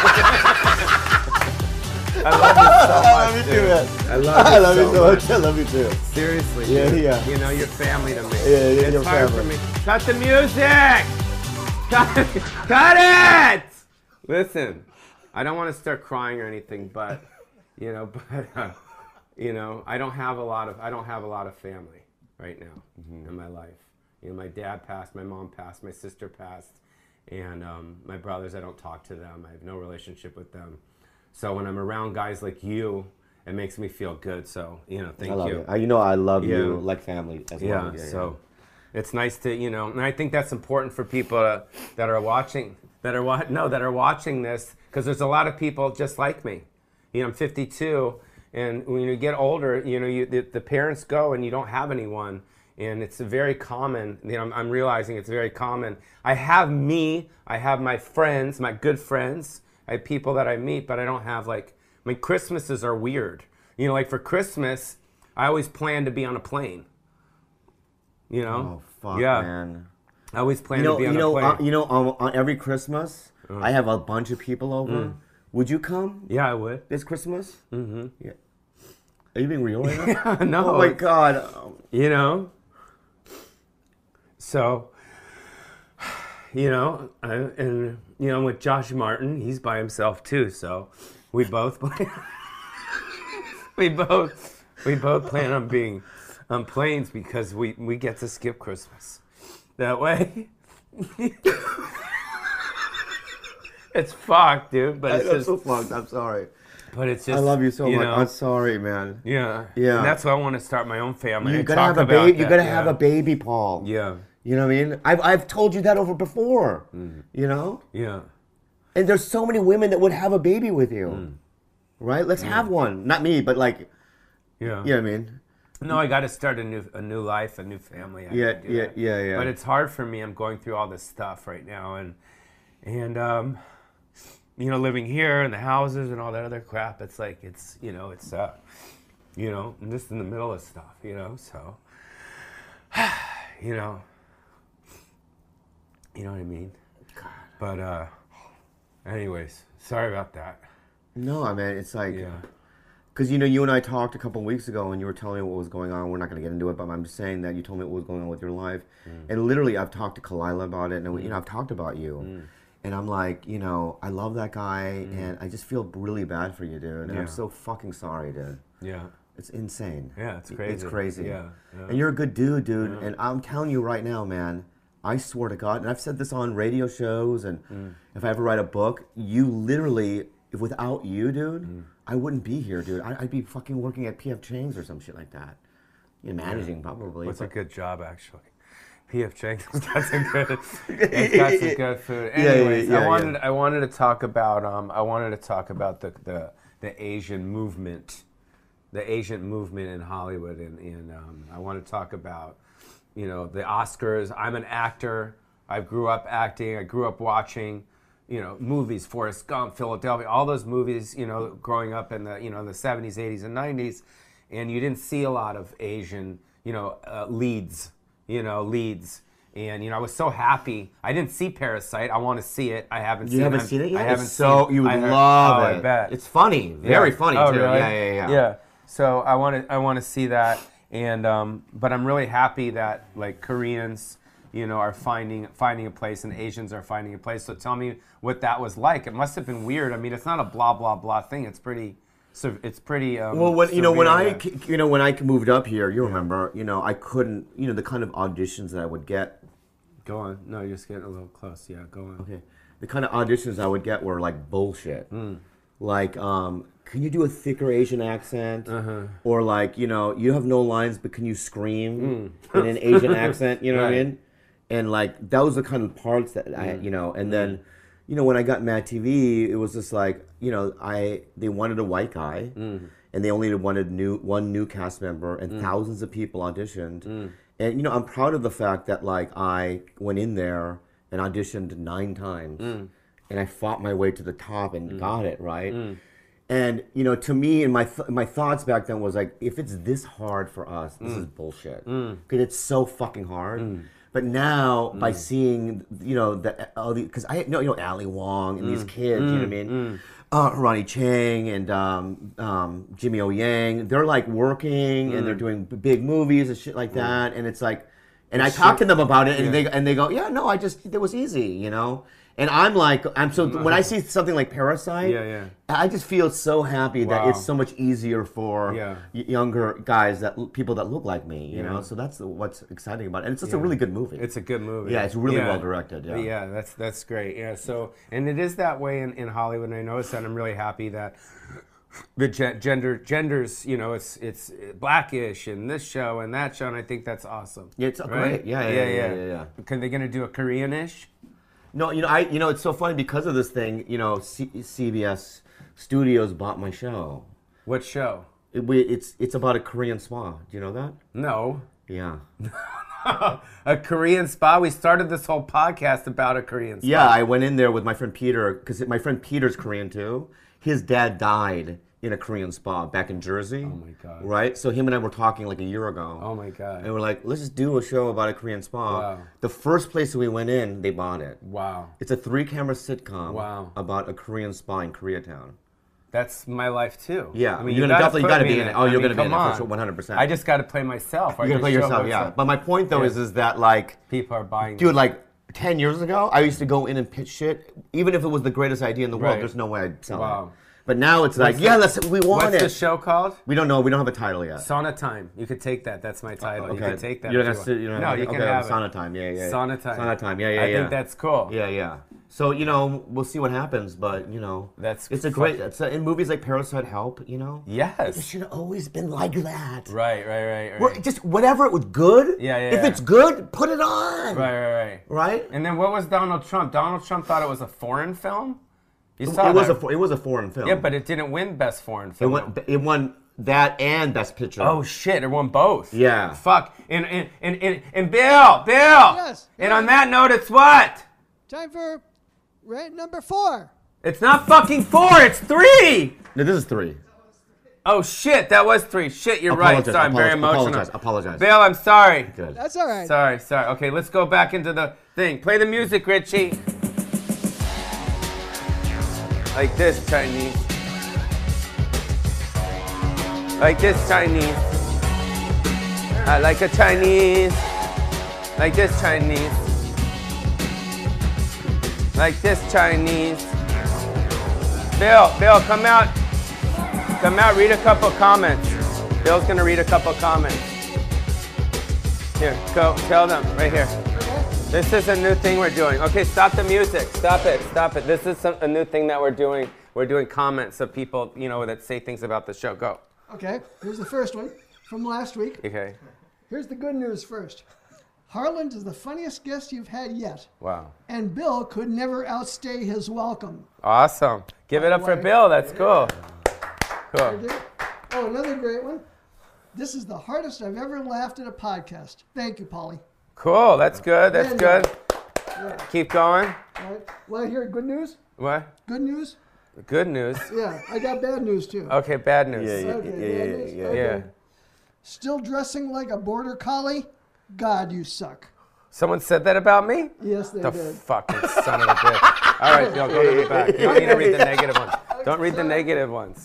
I love you so much, I love you too, man. I love you so much. I love you too. Seriously, Yeah, dude. yeah. You know, you're family to me. Yeah, it's you're hard family. for me. Cut the music! Cut it! Listen, I don't want to start crying or anything, but you know, I don't have a lot of family right now in my life. You know, my dad passed, my mom passed, my sister passed, and my brothers, I don't talk to them. I have no relationship with them. So when I'm around guys like you, it makes me feel good. So, you know, thank I love you. You know, I love Yeah. you like family as well. Yeah, so it's nice to, you know, and I think that's important for people that are watching this, because there's a lot of people just like me. You know, I'm 52, and when you get older, you know, the parents go and you don't have anyone, and it's very common. You know, I'm realizing it's very common. I have my friends, my good friends. I have people that I meet, but I don't have Christmases are weird. You know, like for Christmas, I always plan to be on a plane. You know? Oh, fuck, yeah. man. I always plan to be on a plane. On every Christmas, I have a bunch of people over. Would you come Yeah, I would. this Christmas? Mm-hmm. Yeah. Are you being real right now? No. Oh, my God. You know? So, you know, and, you know, with Josh Martin, he's by himself too, so we both we both plan on being on planes because we get to skip Christmas. That way. It's fucked, dude, but it's I'm just so fucked. I'm sorry. but it's just I love you so much. know, I'm sorry, man. yeah. Yeah. And that's why I want to start my own family. You and gotta talk have a about baby. You that, gotta yeah. have a baby, Paul. Yeah. You know what I mean? I've told you that over before. You know? Yeah. And there's so many women that would have a baby with you. Right? Let's have one. Not me, but like, Yeah. you know what I mean? No, I got to start a new life, a new family. I Yeah, can do yeah, that. yeah. But it's hard for me. I'm going through all this stuff right now, and you know, living here and the houses and all that other crap. It's like you know, I'm just in the middle of stuff, you know. So, you know what I mean. But anyways, sorry about that. No, I mean, it's like, Yeah. because, you know, you and I talked a couple of weeks ago and you were telling me what was going on. We're not going to get into it, but I'm just saying that you told me what was going on with your life. And literally, I've talked to Kalila about it, and, you know, I've talked about you. And I'm like, you know, I love that guy, and I just feel really bad for you, dude. And I'm Yeah. so fucking sorry, dude. Yeah. It's insane. Yeah, it's crazy. It's crazy. Yeah. And you're a good dude, dude. And I'm telling you right now, man, I swear to God, and I've said this on radio shows, and if I ever write a book, you literally, if without you, dude, I wouldn't be here, dude. I'd be fucking working at P.F. Chang's or some shit like that. You know, managing probably. What's a but- good job, actually? P.F. Chang's got some good. It's got some good food. Anyways, yeah, I wanted to talk about the Asian movement, in Hollywood, and I want to talk about, you know, the Oscars. I'm an actor. I grew up acting. I grew up watching, you know, movies, Forrest Gump, Philadelphia, all those movies, you know, growing up in the 70s, 80s, and 90s, and you didn't see a lot of Asian, you know, leads. And, you know, I was so happy. I didn't see Parasite. I want to see it. I haven't seen it. You haven't seen it yet? I haven't So seen it. you would I heard- love oh, it. I bet. It's funny. Very funny, Oh, too. really? Yeah. Yeah. So I want to see that, and but I'm really happy that like Koreans, you know, are finding a place, and Asians are finding a place. So tell me what that was like. It must have been weird. I mean, it's not a blah blah blah thing. It's pretty. So it's pretty. Well, when severe. I moved up here, you remember, you know, I couldn't, you know, the kind of auditions that I would get. Go on. No, you're just getting a little close. Yeah, go on. Okay. The kind of auditions I would get were like bullshit. Like, can you do a thicker Asian accent? Or like, you know, you have no lines, but can you scream in an Asian accent? You know what I Right. mean? And like, that was the kind of parts that I, you know, and then, you know, when I got Mad TV, it was just like, you know, they wanted a white guy, and they only wanted one new cast member, and thousands of people auditioned. And, you know, I'm proud of the fact that, like, I went in there and auditioned 9 times. And I fought my way to the top and got it, right? And to me, and my thoughts back then was like, if it's this hard for us, this is bullshit. Because it's so fucking hard. But now, by seeing, because I know, Ali Wong and these kids, you know what I mean? Ronnie Chang and Jimmy O Yang, they're like working and they're doing big movies and shit like that. And it's like, and I talk to them about it, and they go, yeah, no, it was easy, And I'm like, when I see something like Parasite, I just feel so happy that it's so much easier for younger guys, people that look like me, you know. So that's what's exciting about it, and it's just a really good movie. It's a good movie. Yeah, it's really well directed. Yeah, yeah, that's great. Yeah, so and it is that way in Hollywood, and I noticed that. And I'm really happy that the genders, it's Blackish and this show and that show, and I think that's awesome. Yeah, it's great. Yeah. Are they gonna do a Korean-ish? No, it's so funny because of this thing. CBS Studios bought my show. What show? It's about a Korean spa. Do you know that? No. Yeah. A Korean spa? We started this whole podcast about a Korean spa. Yeah, I went in there with my friend Peter because my friend Peter's Korean too. His dad died in a Korean spa back in Jersey. Oh my God. Right? So him and I were talking like a year ago. Oh my God. And we're like, let's just do a show about a Korean spa. Wow. The first place we went in, they bought it. Wow. It's a 3-camera sitcom Wow. about a Korean spa in Koreatown. That's my life too. Yeah, I mean, you gotta be in it. Oh, you're gonna be in it for sure, 100%. I just got to play myself. You're gonna play yourself, yeah. But my point though is that like people are buying. Dude, like 10 years ago, I used to go in and pitch shit. Even if it was the greatest idea in the world, there's no way I'd sell it. But now it's like, we want it. What's the show called? We don't know. We don't have a title yet. Sauna Time. You could take that. That's my title. Okay. You can take that. You can have Sauna Time. Yeah. Sauna Time. Sauna Time. Yeah. I think that's cool. Yeah. So we'll see what happens, but it's a great. In movies like Parasite help. Yes. It should have always been like that. Right. Just whatever it was good. Yeah. If it's good, put it on. Right. Right. And then what was Donald Trump? Donald Trump thought it was a foreign film. You It saw was that. it was a foreign film. Yeah, but it didn't win Best Foreign Film. It won that and Best Picture. Oh shit! It won both. Yeah. Fuck. And Bill. Yes. And on that note, it's what? Time for rant number 4. It's not fucking 4. It's 3. No, this is 3. Oh shit! That was 3. Shit, you're right. Sorry, I'm very emotional. Apologize. Bill, I'm sorry. Good. That's all right. Sorry. Okay, let's go back into the thing. Play the music, Richie. Like this, Chinese. Like this, Chinese. I like a Chinese. Like this, Chinese. Like this, Chinese. Bill, come out. Come out, read a couple comments. Bill's gonna read a couple comments. Here, go, tell them, right here. This is a new thing we're doing. Okay, stop the music. Stop it. This is a new thing that we're doing. We're doing comments of people, that say things about the show. Go. Okay, here's the first one from last week. Okay. Here's the good news first. Harland is the funniest guest you've had yet. Wow. And Bill could never outstay his welcome. Awesome. Give it up for Bill. That's cool. Cool. Oh, another great one. This is the hardest I've ever laughed at a podcast. Thank you, Polly. Cool. That's good. That's good. Yeah. Keep going. All right. Want to hear good news? What? Good news? Good news. Yeah, I got bad news too. Okay, bad news. Yeah. Still dressing like a border collie? God, you suck. Someone said that about me? Yes, they The did. fucking son of a bitch. All right, Bill, go to the back. You don't need to read the negative ones. Don't read the negative ones.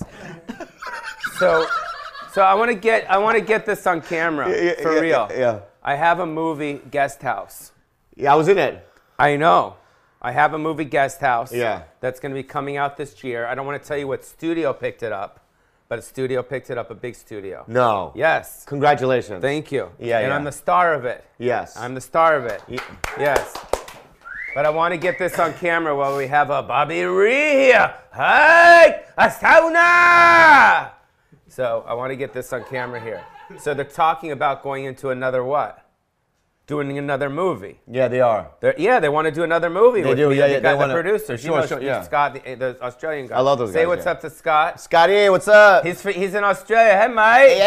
So I want to get this on camera for real. Yeah. I have a movie, Guest House. Yeah, I was in it. I know. I have a movie, Guest House. Yeah. That's going to be coming out this year. I don't want to tell you what studio picked it up, but a studio picked it up, a big studio. No. Yes. Congratulations. Thank you. Yeah, and yeah. I'm the star of it. Yes. I'm the star of it. Yes. But I want to get this on camera while we have a Bobby Ree here. Hey, a sauna! So I want to get this on camera here. So they're talking about going into another what? Doing another movie. Yeah, they are. They want to do another movie. They with do, me. yeah, They yeah, got they the wanna- producers. sure, you know, yeah. Scott, the Australian guy. I love those Say guys, what's yeah. up to Scott. Scotty, what's up? He's in Australia. Hey, mate.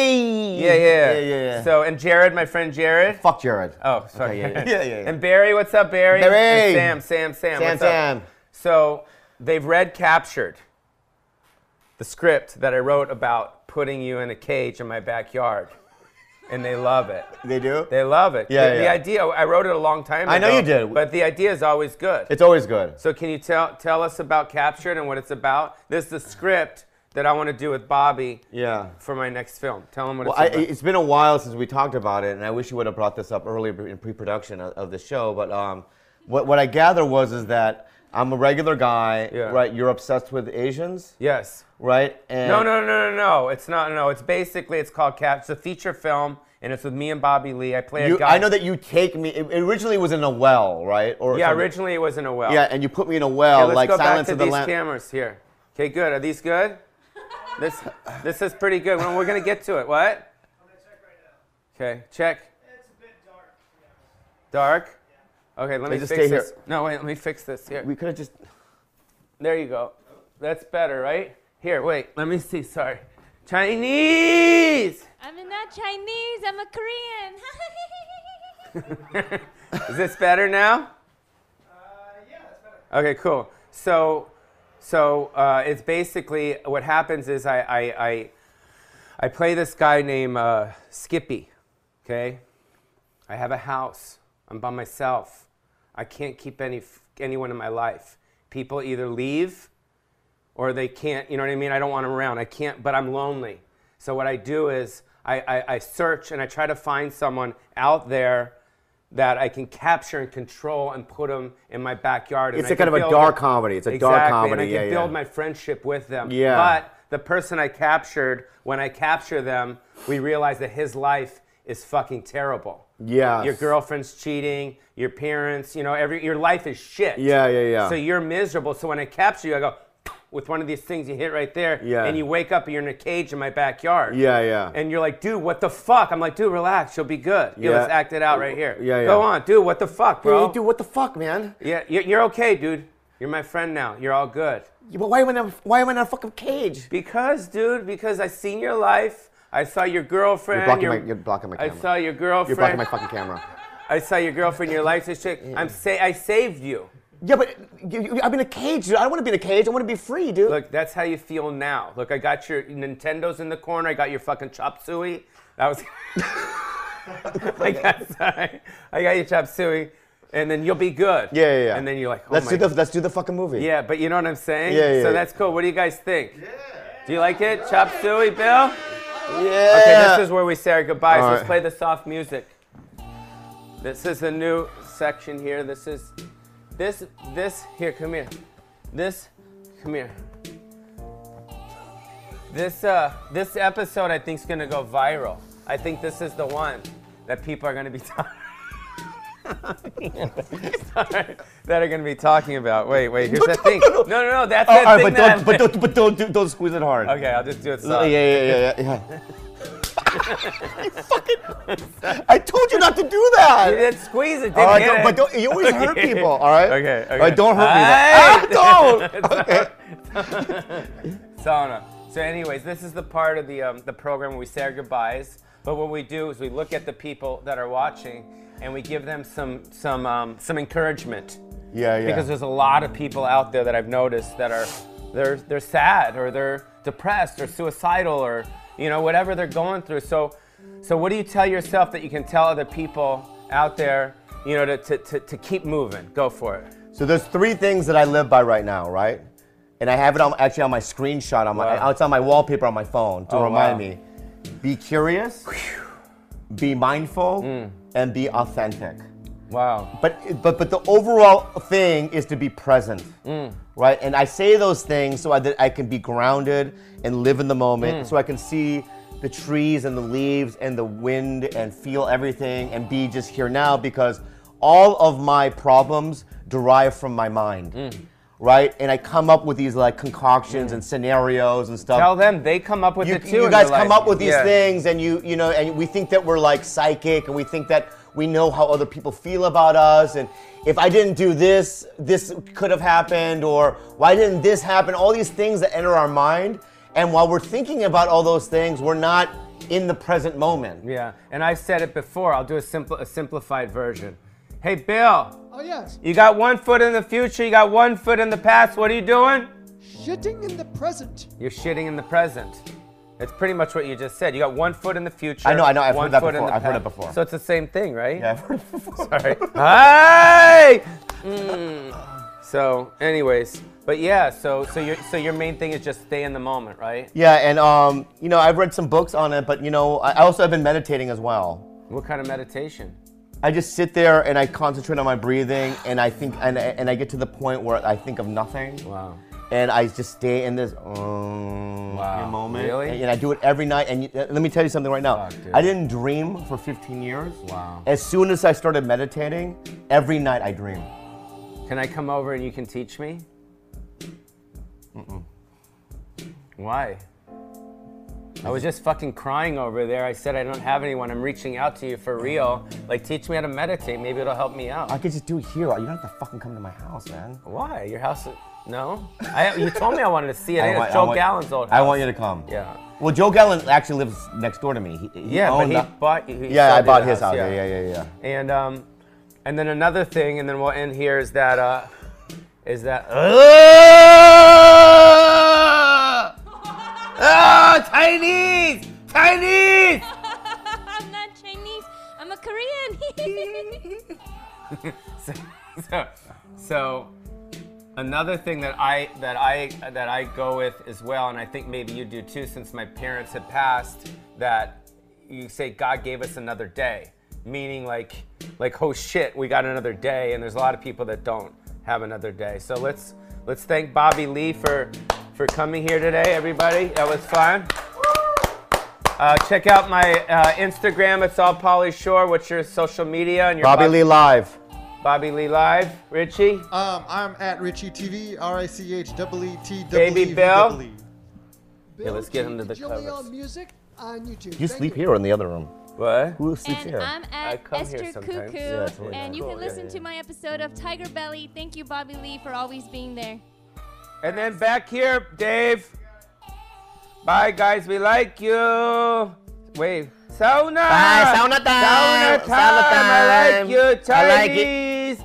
Hey. Yeah. So, and Jared, my friend Jared. Fuck Jared. Oh, sorry. Okay, yeah. And Barry, what's up, Barry? Barry. And Sam. What's up? Sam. So they've read Captured. the script that I wrote about putting you in a cage in my backyard. And they love it. They do? They love it. Yeah, The idea, I wrote it a long time ago. I know you did. But the idea is always good. It's always good. So can you tell us about Captured and what it's about? This is the script that I want to do with Bobby for my next film. Tell him what it's about. It's been a while since we talked about it, and I wish you would have brought this up earlier in pre-production of the show. But what I gather is that I'm a regular guy, right? You're obsessed with Asians? Yes. Right? And No. It's not. No, it's basically, it's called It's a feature film, and it's with me and Bobby Lee. I play a guy. I know that you take me. It originally was in a well, right? Or yeah, something. originally it was in a well. Yeah, and you put me in a well, let's like go Silence back to of the these Lambs. cameras here. Okay, good. Are these good? This is pretty good. We're gonna get to it. What? I'm gonna check right now. Okay, check. It's a bit dark. Dark? Okay, let me just fix stay this. here. No, wait, let me fix this. Here. We could have just. There you go. That's better, right? Here, wait. Let me see. Sorry. Chinese! I'm not Chinese. I'm a Korean. Is this better now? Yeah, that's better. Okay, cool. So it's basically what happens is I play this guy named Skippy. Okay, I have a house. I'm by myself. I can't keep anyone in my life. People either leave or they can't. You know what I mean? I don't want them around. I can't, but I'm lonely. So what I do is I search and I try to find someone out there that I can capture and control and put them in my backyard. It's a kind of a dark comedy. It's a dark comedy. And I can build my friendship with them. Yeah. But the person I captured, when I capture them, we realize that his life is fucking terrible. Yeah. Your girlfriend's cheating, your parents, your life is shit. Yeah. So you're miserable. So when I capture you, I go with one of these things you hit right there, and you wake up and you're in a cage in my backyard. Yeah. And you're like, dude, what the fuck? I'm like, dude, relax, you'll be good. Yeah, let's act it out right here. Yeah. Go on, dude, what the fuck, bro? Hey, dude, what the fuck, man? Yeah, you're okay, dude. You're my friend now. You're all good. Yeah, but why am I in a fucking cage? Because I seen your life. I saw your girlfriend. You're blocking my camera. I saw your girlfriend. You're blocking my fucking camera. I saw your girlfriend. Your life's a chick. I saved you. Yeah, but I'm in a cage, dude. I don't want to be in a cage. I want to be free, dude. Look, that's how you feel now. Look, I got your Nintendo's in the corner. I got your fucking chop suey. That was. I got your chop suey, and then you'll be good. Yeah. And then you're like, oh let's do the fucking movie. Yeah, but you know what I'm saying? Yeah. So that's cool. What do you guys think? Yeah. Do you like it? Chop suey, Bill? Yeah. Okay, this is where we say our goodbyes. All Let's right. play the soft music. This is the new section here. This here, come here. Come here. This episode I think is gonna go viral. I think this is the one that people are gonna be that are gonna be talking about. Wait, here's that thing. No, that's that thing. But don't squeeze it hard. Okay, I'll just do it soft. Yeah. You fucking! I told you not to do that. You didn't squeeze it, All didn't right, but you always hurt people. All right. Okay. All right, don't hurt me. Don't. Okay. So anyways, this is the part of the program where we say our goodbyes. But what we do is we look at the people that are watching and we give them some encouragement. Yeah. Because there's a lot of people out there that I've noticed that are they're sad or they're depressed or suicidal or whatever they're going through. So what do you tell yourself that you can tell other people out there, to keep moving? Go for it. So there's 3 things that I live by right now, right? And I have it actually on my screenshot, it's on my wallpaper on my phone to remind me. Be curious, be mindful, and be authentic. Wow. But the overall thing is to be present, right? And I say those things so that I can be grounded and live in the moment, so I can see the trees and the leaves and the wind and feel everything and be just here now, because all of my problems derive from my mind. Right? And I come up with these like concoctions and scenarios and stuff. Tell them they come up with it too. You guys come up with these things, and and we think that we're like psychic, and we think that we know how other people feel about us, and if I didn't do this, this could have happened, or why didn't this happen? All these things that enter our mind, and while we're thinking about all those things, we're not in the present moment. Yeah, and I've said it before. I'll do a simplified version. Hey, Bill. Oh, yes. You got one foot in the future, you got one foot in the past. What are you doing? Shitting in the present. You're shitting in the present. It's pretty much what you just said. You got one foot in the future. I know. I've one heard that foot in before. the I've heard past. it before. So it's the same thing, right? Yeah, I've heard it before. Sorry. Hey! So, anyways, but yeah. So your main thing is just stay in the moment, right? Yeah, and you know, I've read some books on it, but you know, I also have been meditating as well. What kind of meditation? I just sit there and I concentrate on my breathing, and I think, and I get to the point where I think of nothing. Wow. And I just stay in this Wow. moment. Really? And I do it every night. And let me tell you something right now. Fuck, dude. I didn't dream for 15 years. Wow. As soon as I started meditating, every night I dream. Can I come over and you can teach me? Why? I was just fucking crying over there. I said I don't have anyone. I'm reaching out to you for real. Like, teach me how to meditate. Maybe it'll help me out. I could just do it here. You don't have to fucking come to my house, man. Why? Your house? No. You told me I wanted to see it. I It's want- Joe Gallen's old house. I want you to come. Yeah. Well, Joe Gallen actually lives next door to me. He Yeah, but owned he the- bought. Yeah, I sold you bought the his house. Yeah. And then another thing, and then we'll end here is that Chinese! Chinese! I'm not Chinese. I'm a Korean. So another thing that I go with as well, and I think maybe you do too, since my parents had passed, that you say God gave us another day, meaning like oh shit, we got another day, and there's a lot of people that don't have another day. So let's thank Bobby Lee for coming here today, everybody. That was fun. Check out my Instagram. It's all Pauly Shore. What's your social media and your Bobby Lee Live. Bobby Lee Live. Richie. I'm at Richie TV, RICHEETWEE. Baby Bill. Bill let's get him to the Gillian covers. Music on YouTube. You Thank sleep here or in the other room? What? Who sleeps And here? I'm I at come here Esther sometimes. Cuckoo, Yeah, it's really and you cool. can Yeah, listen to my episode of Tiger Belly. Thank you, Bobby Lee, for always being there. And then back here, Dave. Bye, guys. We like you. Wait. Sauna. Bye, sauna time. Sauna time. Sauna I time. like you, Chinese. I like it.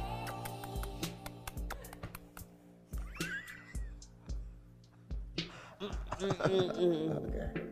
Okay.